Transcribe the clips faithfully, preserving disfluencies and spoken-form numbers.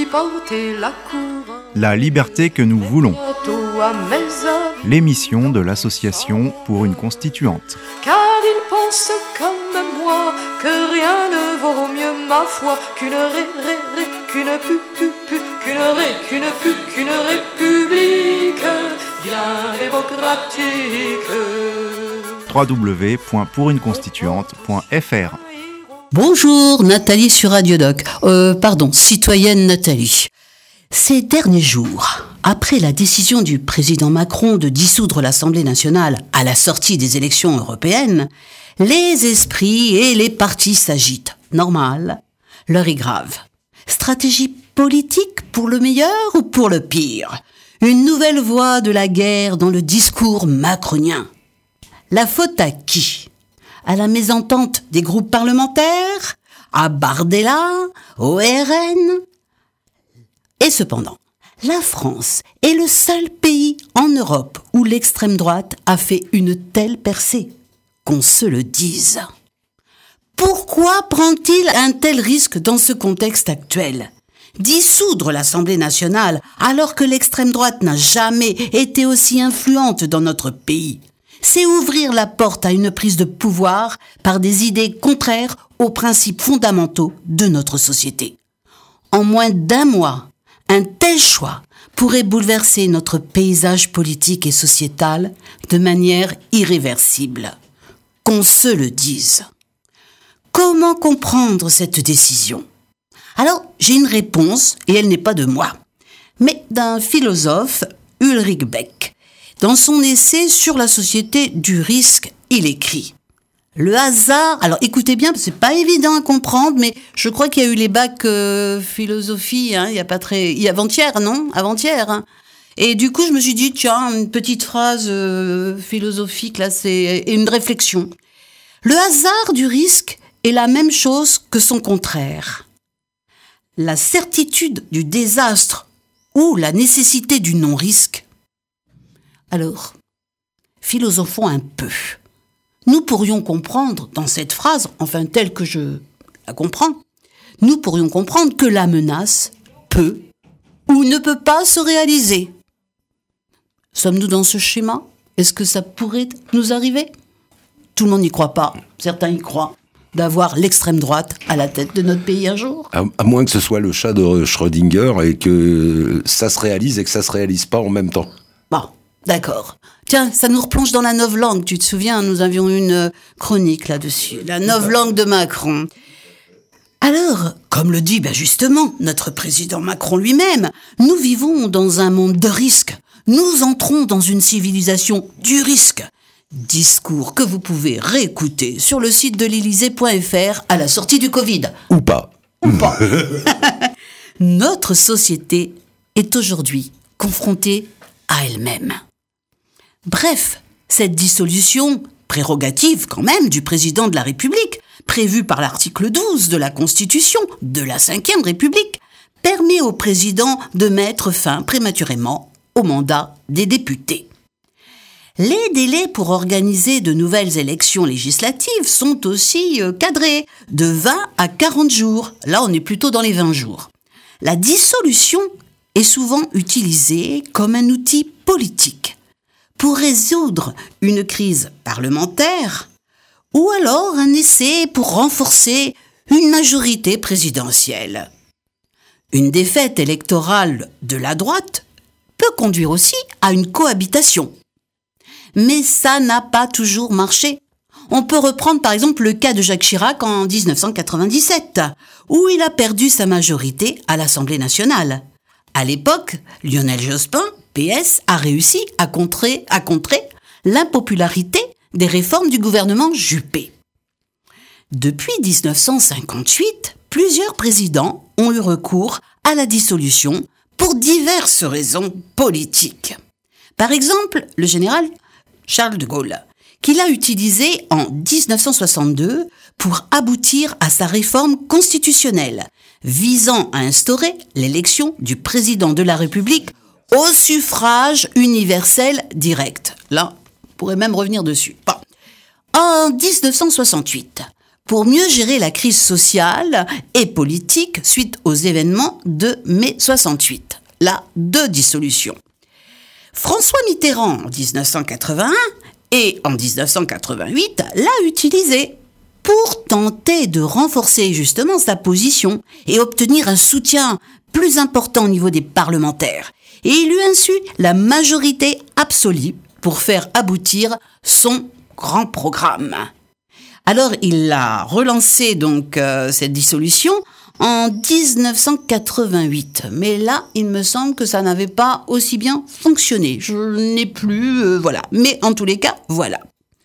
porter la couronne. La liberté que nous voulons. L'émission de l'association pour une constituante. Car ils pensent comme moi que rien ne vaut mieux ma foi qu'une ré, ré, ré, qu'une pu, pu, pu, qu'une ré, qu'une pu, qu'une république bien démocratique. w w w point pour une constituante point f r. Bonjour, Nathalie sur Radiodoc. Euh, pardon, citoyenne Nathalie. Ces derniers jours, après la décision du président Macron de dissoudre l'Assemblée nationale à la sortie des élections européennes, les esprits et les partis s'agitent. Normal, l'heure est grave. Stratégie politique pour le meilleur ou pour le pire? Une nouvelle voie de la guerre dans le discours macronien. La faute à qui? À la mésentente des groupes parlementaires? À Bardella? Au R N? Et cependant, la France est le seul pays en Europe où l'extrême droite a fait une telle percée, qu'on se le dise. Pourquoi prend-il un tel risque dans ce contexte actuel? Dissoudre l'Assemblée nationale alors que l'extrême droite n'a jamais été aussi influente dans notre pays, c'est ouvrir la porte à une prise de pouvoir par des idées contraires aux principes fondamentaux de notre société. En moins d'un mois, un tel choix pourrait bouleverser notre paysage politique et sociétal de manière irréversible. Qu'on se le dise. Comment comprendre cette décision? Alors, j'ai une réponse, et elle n'est pas de moi, mais d'un philosophe, Ulrich Beck. Dans son essai sur la société du risque, il écrit « Le hasard », alors écoutez bien, c'est pas évident à comprendre, mais je crois qu'il y a eu les bacs euh, philosophie, hein, il y a pas très, il y a avant-hier, non, avant-hier. Hein. Et du coup, je me suis dit tiens, une petite phrase euh, philosophique là, c'est une réflexion. Le hasard du risque est la même chose que son contraire. La certitude du désastre ou la nécessité du non-risque. Alors, philosophons un peu. Nous pourrions comprendre dans cette phrase, enfin telle que je la comprends, nous pourrions comprendre que la menace peut ou ne peut pas se réaliser. Sommes-nous dans ce schéma? Est-ce que ça pourrait nous arriver? Tout le monde n'y croit pas, certains y croient, d'avoir l'extrême droite à la tête de notre pays un jour. À, à moins que ce soit le chat de Schrödinger et que ça se réalise et que ça se réalise pas en même temps. Bon, d'accord. Tiens, ça nous replonge dans la novlangue. Tu te souviens, nous avions une chronique là-dessus. La novlangue de Macron. Alors, comme le dit ben justement notre président Macron lui-même, nous vivons dans un monde de risques. Nous entrons dans une civilisation du risque. Discours que vous pouvez réécouter sur le site de l'Élysée point F R à la sortie du Covid. Ou pas. Ou pas. Notre société est aujourd'hui confrontée à elle-même. Bref, cette dissolution, prérogative quand même du président de la République, prévue par l'article douze de la Constitution de la cinquième République, permet au président de mettre fin prématurément au mandat des députés. Les délais pour organiser de nouvelles élections législatives sont aussi cadrés, de vingt à quarante jours. Là, on est plutôt dans les vingt jours. La dissolution est souvent utilisée comme un outil politique pour résoudre une crise parlementaire ou alors un essai pour renforcer une majorité présidentielle. Une défaite électorale de la droite peut conduire aussi à une cohabitation. Mais ça n'a pas toujours marché. On peut reprendre par exemple le cas de Jacques Chirac en dix-neuf cent quatre-vingt-dix-sept, où il a perdu sa majorité à l'Assemblée nationale. À l'époque, Lionel Jospin, P S, a réussi à contrer, à contrer l'impopularité des réformes du gouvernement Juppé. Depuis dix-neuf cent cinquante-huit, plusieurs présidents ont eu recours à la dissolution pour diverses raisons politiques. Par exemple, le général Charles de Gaulle, qui l'a utilisé en dix-neuf cent soixante-deux pour aboutir à sa réforme constitutionnelle, visant à instaurer l'élection du président de la République au suffrage universel direct. Là, on pourrait même revenir dessus. Bon. En dix-neuf cent soixante-huit, pour mieux gérer la crise sociale et politique suite aux événements de mai soixante-huit. Là, deux dissolutions. François Mitterrand, en dix-neuf cent quatre-vingt-un et en dix-neuf cent quatre-vingt-huit, l'a utilisé pour tenter de renforcer justement sa position et obtenir un soutien plus important au niveau des parlementaires. Et il eut ainsi la majorité absolue pour faire aboutir son grand programme. Alors il a relancé donc euh, cette dissolution en dix-neuf cent quatre-vingt-huit. Mais là, il me semble que ça n'avait pas aussi bien fonctionné. Je n'ai plus... Euh, voilà. Mais en tous les cas, voilà.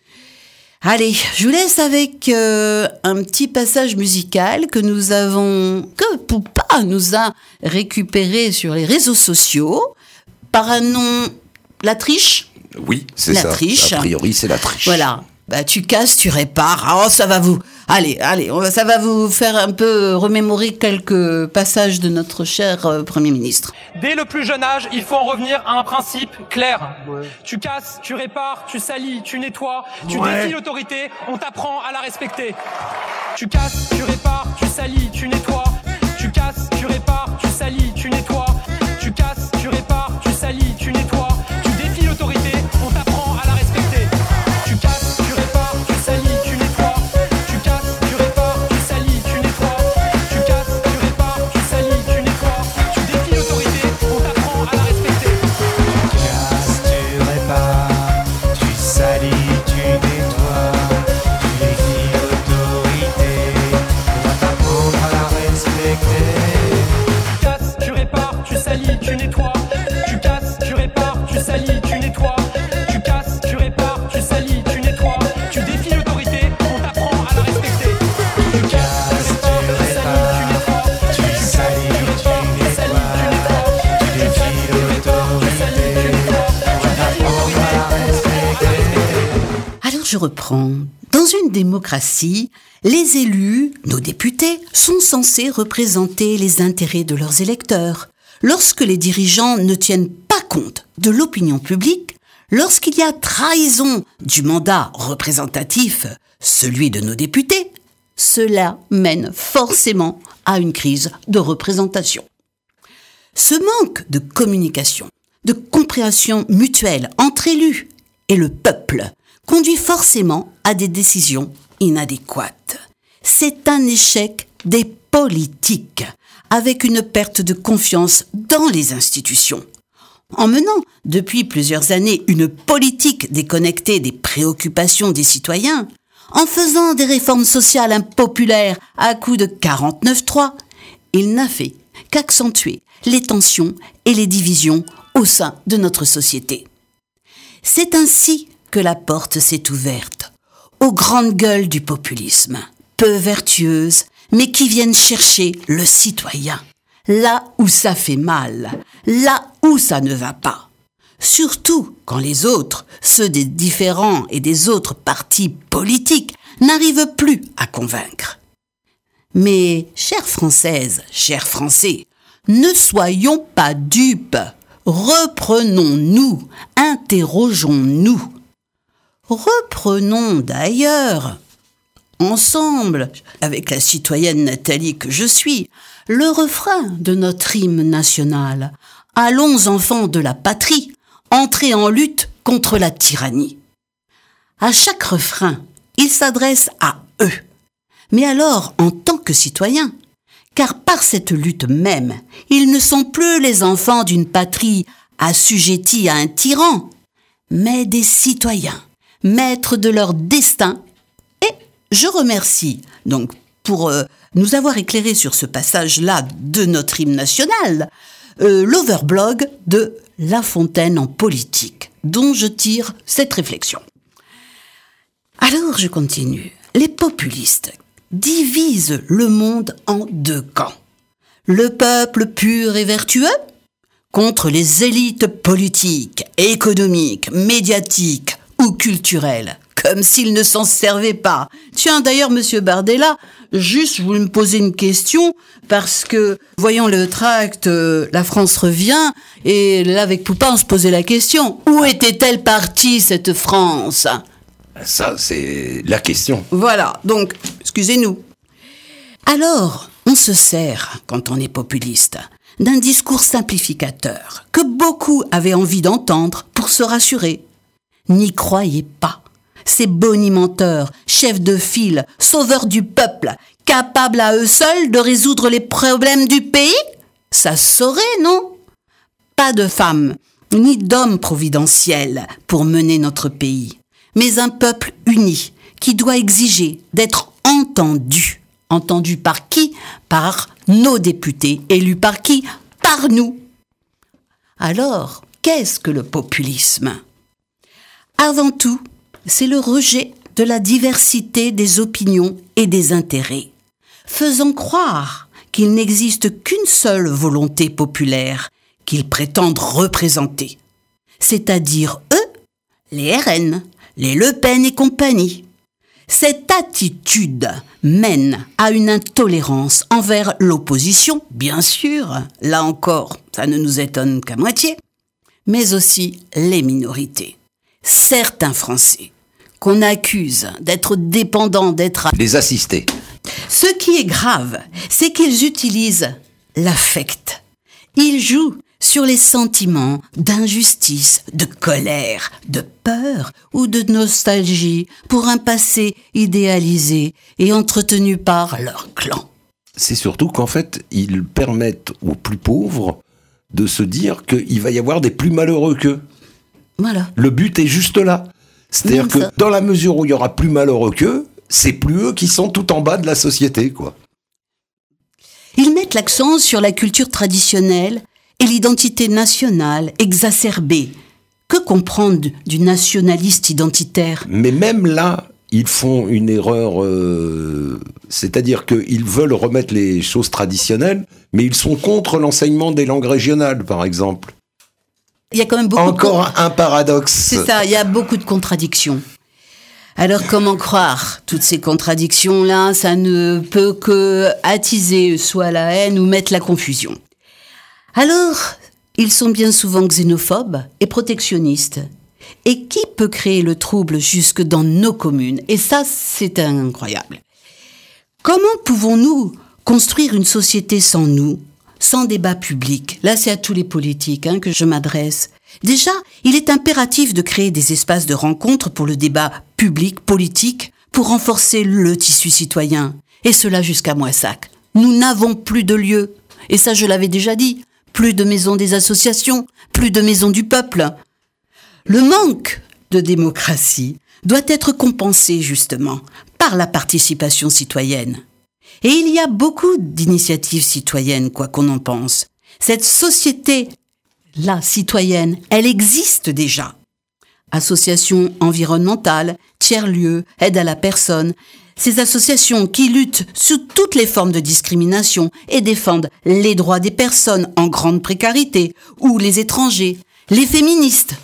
Allez, je vous laisse avec euh, un petit passage musical que nous avons, que Poupa nous a récupéré sur les réseaux sociaux par un nom, La Triche. Oui, c'est La ça. Triche. A priori, c'est La Triche. Voilà. Bah, tu casses, tu répares. Oh, ça va vous. Allez, allez, on va, ça va vous faire un peu remémorer quelques passages de notre cher euh, Premier ministre. Dès le plus jeune âge, il faut en revenir à un principe clair. Ouais. Tu casses, tu répares, tu salis, tu nettoies, tu ouais. défies l'autorité, on t'apprend à la respecter. Tu casses, tu répares, tu salis, tu nettoies, tu casses, tu répares, tu salis, tu nettoies, tu casses, tu répares, tu salis, tu nettoies, tu défies l'autorité, on t'apprend à la respecter. Tu casses, tu répares, tu salis, tu nettoies, tu casses, tu répares, tu salis, tu nettoies, tu casses, tu répares, tu salis, tu nettoies, tu défies l'autorité, on t'apprend à la respecter. Tu casses, tu répares, tu salis, tu nettoies, tu défies l'autorité, on va t'apprendre à la respecter. Tu casses, tu répares, tu salis, tu nettoies, tu casses, tu répares, tu salis, tu nettoies, tu casses, tu répares, tu salis, tu nettoies, tu défies l'autorité, on t'apprend à la respecter. Tu casses, tu répares, tu salis, tu nettoies, tu défies l'autorité, on t'apprend à la respecter. Alors je reprends. Dans une démocratie, les élus, nos députés, sont censés représenter les intérêts de leurs électeurs. Lorsque les dirigeants ne tiennent pas compte de l'opinion publique, lorsqu'il y a trahison du mandat représentatif, celui de nos députés, cela mène forcément à une crise de représentation. Ce manque de communication, de compréhension mutuelle entre élus et le peuple conduit forcément à des décisions inadéquates. C'est un échec des politiques, avec une perte de confiance dans les institutions. En menant depuis plusieurs années une politique déconnectée des préoccupations des citoyens, en faisant des réformes sociales impopulaires à coups de quarante-neuf trois, il n'a fait qu'accentuer les tensions et les divisions au sein de notre société. C'est ainsi que la porte s'est ouverte aux grandes gueules du populisme, peu vertueuses, mais qui viennent chercher le citoyen, là où ça fait mal, là où ça ne va pas. Surtout quand les autres, ceux des différents et des autres partis politiques, n'arrivent plus à convaincre. Mais, chères Françaises, chers Français, ne soyons pas dupes. Reprenons-nous, interrogeons-nous. Reprenons d'ailleurs, ensemble, avec la citoyenne Nathalie que je suis, le refrain de notre hymne national. Allons, enfants de la patrie, entrez en lutte contre la tyrannie. À chaque refrain, il s'adresse à eux. Mais alors, en tant que citoyens, car par cette lutte même, ils ne sont plus les enfants d'une patrie assujettie à un tyran, mais des citoyens, maîtres de leur destin. Et je remercie donc pour euh, nous avoir éclairé sur ce passage-là de notre hymne national, euh, l'overblog de La Fontaine en politique, dont je tire cette réflexion. Alors je continue. Les populistes divisent le monde en deux camps. Le peuple pur et vertueux contre les élites politiques, économiques, médiatiques ou culturelles, comme s'ils ne s'en servaient pas. Tiens, d'ailleurs, Monsieur Bardella, juste, je voulais me poser une question, parce que, voyons le tract, euh, La France revient, et là, avec Poupin, on se posait la question, où était-elle partie, cette France ? Ça, c'est la question. Voilà, donc, excusez-nous. Alors, on se sert, quand on est populiste, d'un discours simplificateur que beaucoup avaient envie d'entendre pour se rassurer. N'y croyez pas. Ces bonimenteurs, chefs de file, sauveurs du peuple, capables à eux seuls de résoudre les problèmes du pays? Ça se saurait, non? Pas de femmes, ni d'hommes providentiels pour mener notre pays, mais un peuple uni qui doit exiger d'être entendu. Entendu par qui? Par nos députés. Élus par qui? Par nous. Alors, qu'est-ce que le populisme? Avant tout, c'est le rejet de la diversité des opinions et des intérêts, faisant croire qu'il n'existe qu'une seule volonté populaire qu'ils prétendent représenter, c'est-à-dire eux, les R N, les Le Pen et compagnie. Cette attitude mène à une intolérance envers l'opposition, bien sûr, là encore, ça ne nous étonne qu'à moitié, mais aussi les minorités. Certains Français qu'on accuse d'être dépendants, d'être... Les assister. Ce qui est grave, c'est qu'ils utilisent l'affect. Ils jouent sur les sentiments d'injustice, de colère, de peur ou de nostalgie pour un passé idéalisé et entretenu par leur clan. C'est surtout qu'en fait, ils permettent aux plus pauvres de se dire qu'il va y avoir des plus malheureux qu'eux. Voilà. Le but est juste là. C'est-à-dire Même que ça. dans la mesure où il y aura plus malheureux qu'eux, c'est plus eux qui sont tout en bas de la société, quoi. Ils mettent l'accent sur la culture traditionnelle et l'identité nationale exacerbée. Que comprendre du nationaliste identitaire? Mais même là, ils font une erreur, euh, c'est-à-dire qu'ils veulent remettre les choses traditionnelles, mais ils sont contre l'enseignement des langues régionales, par exemple. Il y a quand même beaucoup Encore de... un paradoxe. C'est ça, il y a beaucoup de contradictions. Alors comment croire toutes ces contradictions-là? Ça ne peut que attiser soit la haine ou mettre la confusion. Alors, ils sont bien souvent xénophobes et protectionnistes. Et qui peut créer le trouble jusque dans nos communes? Et ça, c'est incroyable. Comment pouvons-nous construire une société sans nous, sans débat public? Là, c'est à tous les politiques hein, que je m'adresse. Déjà, il est impératif de créer des espaces de rencontre pour le débat public, politique, pour renforcer le tissu citoyen. Et cela jusqu'à Moissac. Nous n'avons plus de lieu. Et ça, je l'avais déjà dit. Plus de maisons des associations, plus de maisons du peuple. Le manque de démocratie doit être compensé, justement, par la participation citoyenne. Et il y a beaucoup d'initiatives citoyennes, quoi qu'on en pense. Cette société-là, citoyenne, elle existe déjà. Associations environnementales, tiers-lieux, aide à la personne, ces associations qui luttent sous toutes les formes de discrimination et défendent les droits des personnes en grande précarité, ou les étrangers, les féministes.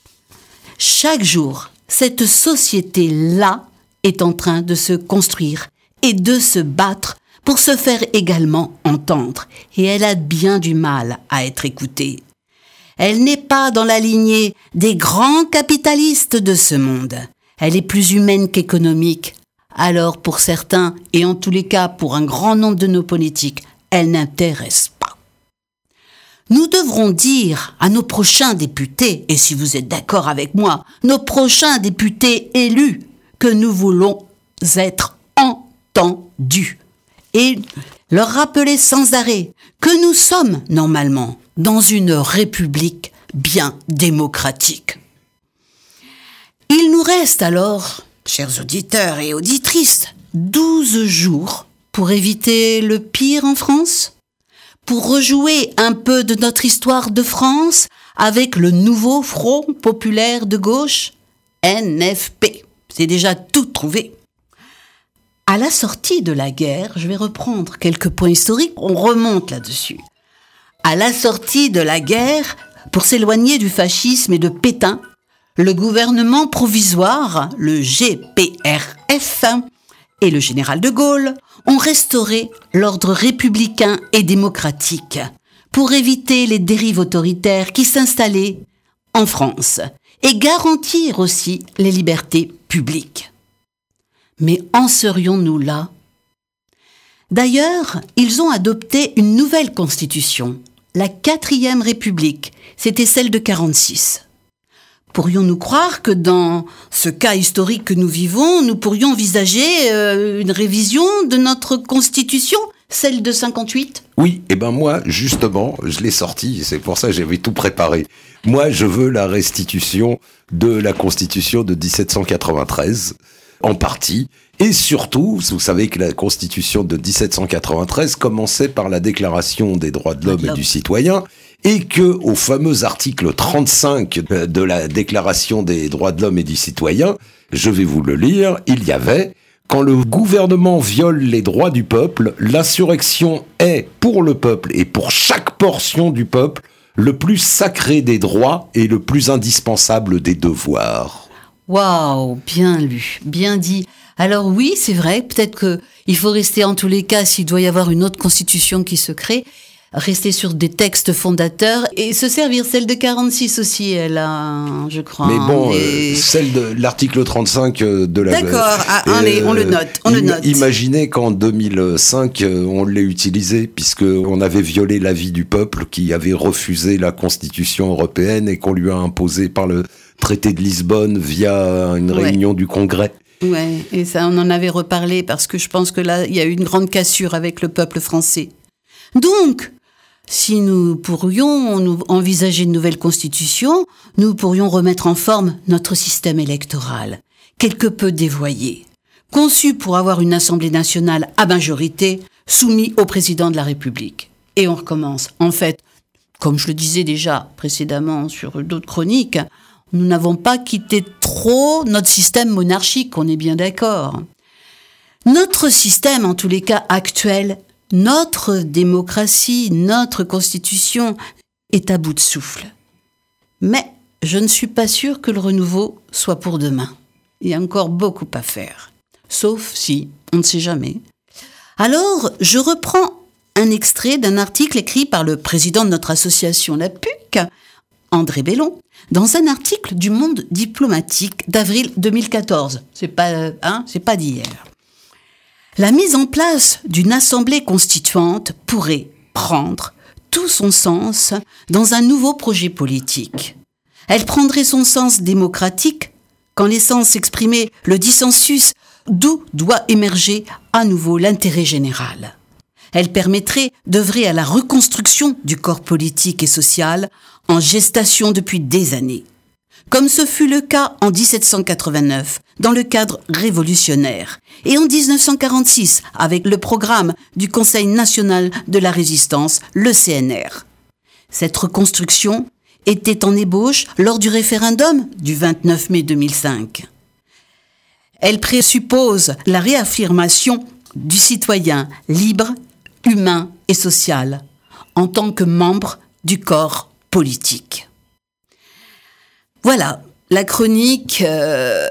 Chaque jour, cette société-là est en train de se construire et de se battre pour se faire également entendre. Et elle a bien du mal à être écoutée. Elle n'est pas dans la lignée des grands capitalistes de ce monde. Elle est plus humaine qu'économique. Alors pour certains, et en tous les cas pour un grand nombre de nos politiques, elle n'intéresse pas. Nous devrons dire à nos prochains députés, et si vous êtes d'accord avec moi, nos prochains députés élus, que nous voulons être entendus. Et leur rappeler sans arrêt que nous sommes, normalement, dans une république bien démocratique. Il nous reste alors, chers auditeurs et auditrices, douze jours pour éviter le pire en France, pour rejouer un peu de notre histoire de France avec le nouveau Front populaire de gauche, N F P. C'est déjà tout trouvé. À la sortie de la guerre, je vais reprendre quelques points historiques, on remonte là-dessus. À la sortie de la guerre, pour s'éloigner du fascisme et de Pétain, le gouvernement provisoire, le G P R F, et le général de Gaulle ont restauré l'ordre républicain et démocratique pour éviter les dérives autoritaires qui s'installaient en France et garantir aussi les libertés publiques. Mais en serions-nous là ? D'ailleurs, ils ont adopté une nouvelle constitution, la quatrième République, c'était celle de quarante-six. Pourrions-nous croire que dans ce cas historique que nous vivons, nous pourrions envisager euh, une révision de notre constitution, celle de cinquante-huit ? Oui, et ben moi, justement, je l'ai sorti, c'est pour ça que j'avais tout préparé. Moi, je veux la restitution de la Constitution de dix-sept cent quatre-vingt-treize, en partie, et surtout, vous savez que la Constitution de dix-sept cent quatre-vingt-treize commençait par la Déclaration des droits de l'homme et du citoyen, et que, au fameux article trente-cinq de la Déclaration des droits de l'homme et du citoyen, je vais vous le lire, il y avait... Quand le gouvernement viole les droits du peuple, l'insurrection est, pour le peuple et pour chaque portion du peuple, le plus sacré des droits et le plus indispensable des devoirs. Waouh, bien lu, bien dit. Alors oui, c'est vrai, peut-être que il faut rester en tous les cas, s'il doit y avoir une autre constitution qui se crée, rester sur des textes fondateurs et se servir. Celle de quarante-six aussi, elle a, je crois. Mais bon, et... euh, celle de l'article trente-cinq de la... D'accord, ah, euh, allez, on le note, on le note. Imaginez qu'en deux mille cinq, on l'ait utilisé, puisqu'on avait violé l'avis du peuple qui avait refusé la Constitution européenne et qu'on lui a imposé par le traité de Lisbonne via une Ouais. réunion du Congrès. Ouais, et ça, on en avait reparlé parce que je pense que là, il y a eu une grande cassure avec le peuple français. Donc, si nous pourrions nous envisager une nouvelle constitution, nous pourrions remettre en forme notre système électoral, quelque peu dévoyé, conçu pour avoir une Assemblée nationale à majorité, soumis au président de la République. Et on recommence. En fait, comme je le disais déjà précédemment sur d'autres chroniques, nous n'avons pas quitté trop notre système monarchique, on est bien d'accord. Notre système, en tous les cas actuel, notre démocratie, notre constitution est à bout de souffle. Mais je ne suis pas sûre que le renouveau soit pour demain. Il y a encore beaucoup à faire. Sauf si, on ne sait jamais. Alors, je reprends un extrait d'un article écrit par le président de notre association, la P U C, André Bellon, dans un article du Monde diplomatique d'avril deux mille quatorze. C'est pas, hein, c'est pas d'hier. La mise en place d'une assemblée constituante pourrait prendre tout son sens dans un nouveau projet politique. Elle prendrait son sens démocratique quand l'essence s'exprimait le dissensus, d'où doit émerger à nouveau l'intérêt général. Elle permettrait d'œuvrer à la reconstruction du corps politique et social en gestation depuis des années, comme ce fut le cas en dix-sept cent quatre-vingt-neuf dans le cadre révolutionnaire et en dix-neuf cent quarante-six avec le programme du Conseil national de la résistance, le C N R. Cette reconstruction était en ébauche lors du référendum du vingt-neuf mai deux mille cinq. Elle présuppose la réaffirmation du citoyen libre, humain et social en tant que membre du corps politique. Voilà, la chronique euh,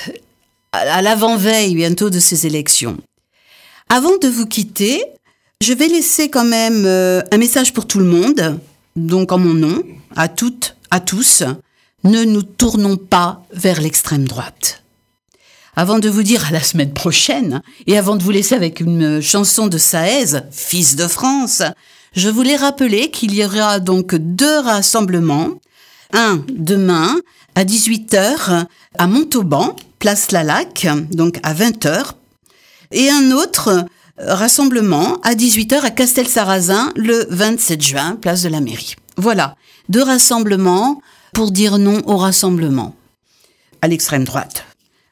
à l'avant-veille bientôt de ces élections. Avant de vous quitter, je vais laisser quand même euh, un message pour tout le monde, donc en mon nom, à toutes, à tous, ne nous tournons pas vers l'extrême droite. Avant de vous dire à la semaine prochaine, et avant de vous laisser avec une chanson de Saez, Fils de France, je voulais rappeler qu'il y aura donc deux rassemblements. Un demain à dix-huit heures à Montauban, place Lalac, donc à vingt heures. Et un autre rassemblement à dix-huit heures à Castelsarrasin le vingt-sept juin, place de la mairie. Voilà, deux rassemblements pour dire non au rassemblement à l'extrême droite.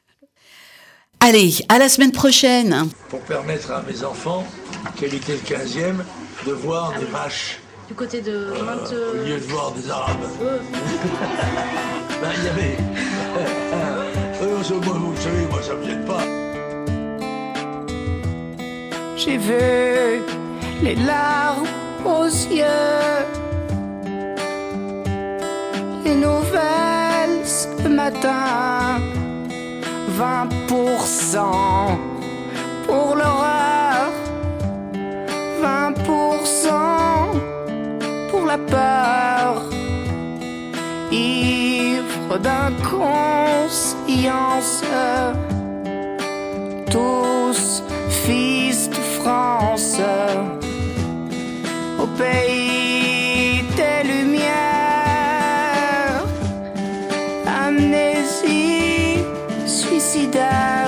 Allez, à la semaine prochaine. Pour permettre à mes enfants, quel était le quinzième, de voir des vaches. Du côté de Euh, vingt... au lieu de voir des arabes. Ben, il y avait. Euh, moi, vous savez, moi, ça me gêne pas. J'ai vu les larmes aux yeux, les nouvelles ce matin. vingt pour cent pour l'horreur, vingt pour cent pour la peur. Ivre d'inconscience. Tous fils de France, au pays des lumières, amnésie suicidaire.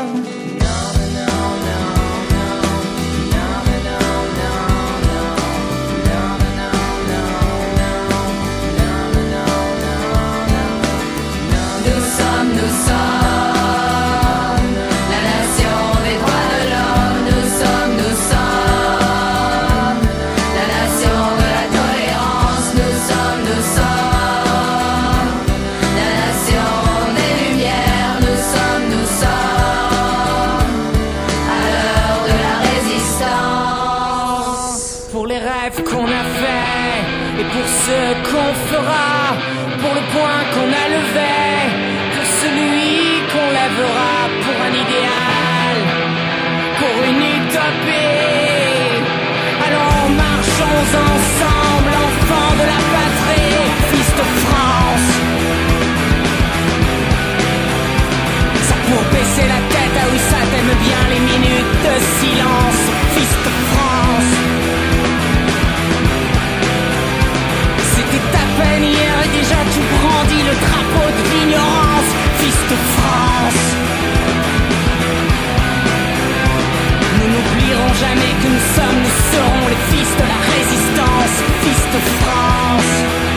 Ce qu'on fera, pour le point qu'on a levé, pour celui qu'on lèvera, pour un idéal, pour une utopie. Allons, marchons ensemble, enfants de la patrie, fils de France. Ça pour baisser la tête, ah oui ça t'aime bien les minutes de silence, fils de France. Ta peine hier et déjà tu brandis le drapeau de l'ignorance, fils de France. Nous n'oublierons jamais que nous sommes, nous serons les fils de la résistance, fils de France.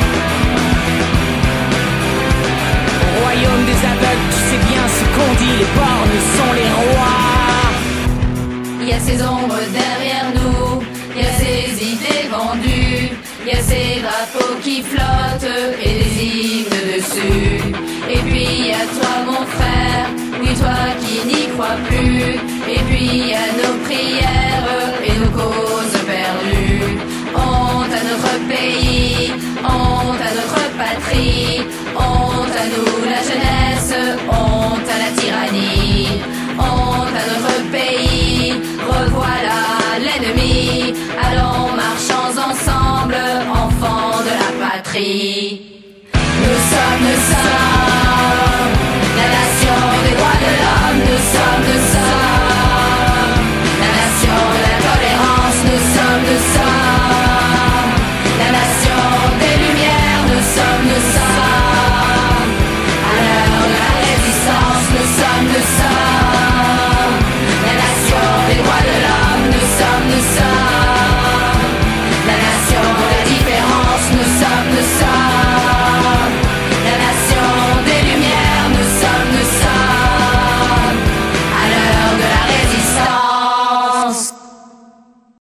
Au royaume des aveugles, tu sais bien ce qu'on dit, les borgnes sont les rois. Il y a ces ombres derrière nous, il y a ces idées vendues, il y a ces drapeaux qui flottent et des hymnes dessus. Et puis il y a toi mon frère, oui toi qui n'y crois plus. Et puis il y a nos prières et nos causes perdues. Honte à notre pays, honte à notre patrie, honte à nous la jeunesse, honte à la tyrannie. Honte à notre pays, revoilà l'ennemi. Allons, marchons ensemble, enfants de la patrie. Nous sommes, nous sommes